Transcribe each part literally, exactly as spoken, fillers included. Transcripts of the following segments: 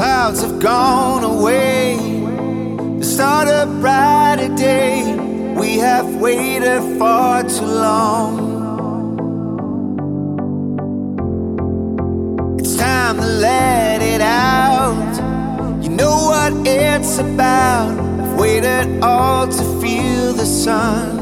clouds have gone away to start a brighter day. We have waited far too long. It's time to let it out. You know what it's about. I've waited all to feel the sun.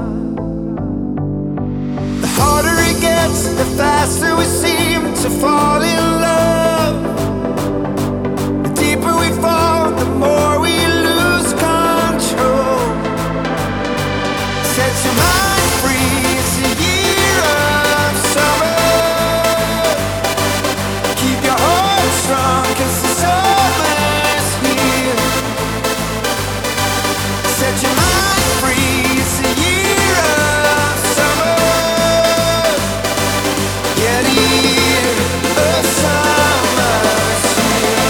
The harder it gets, the faster we seem to fall in love. The deeper we fall, the more we lose control. Set your mind free, it's a year of summer. Keep your heart strong, cause the summer's here. Set your mind free, it's a year of summer. Yeah, the year of summer's here.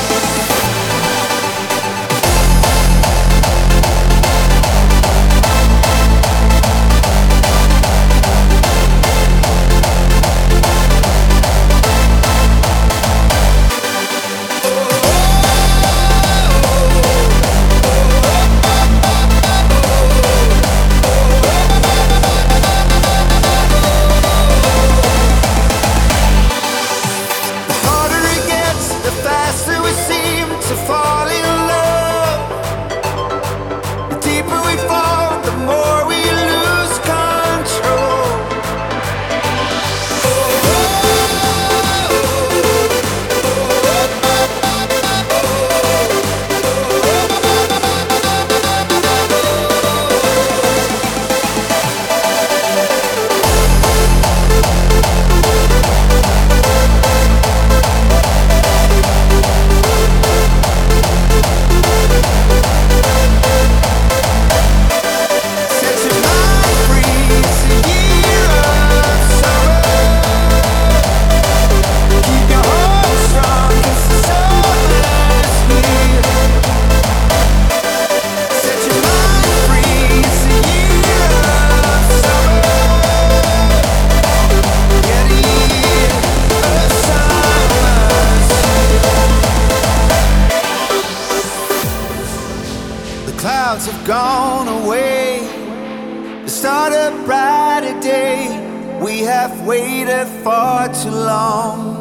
Clouds have gone away to start a brighter day. We have waited far too long.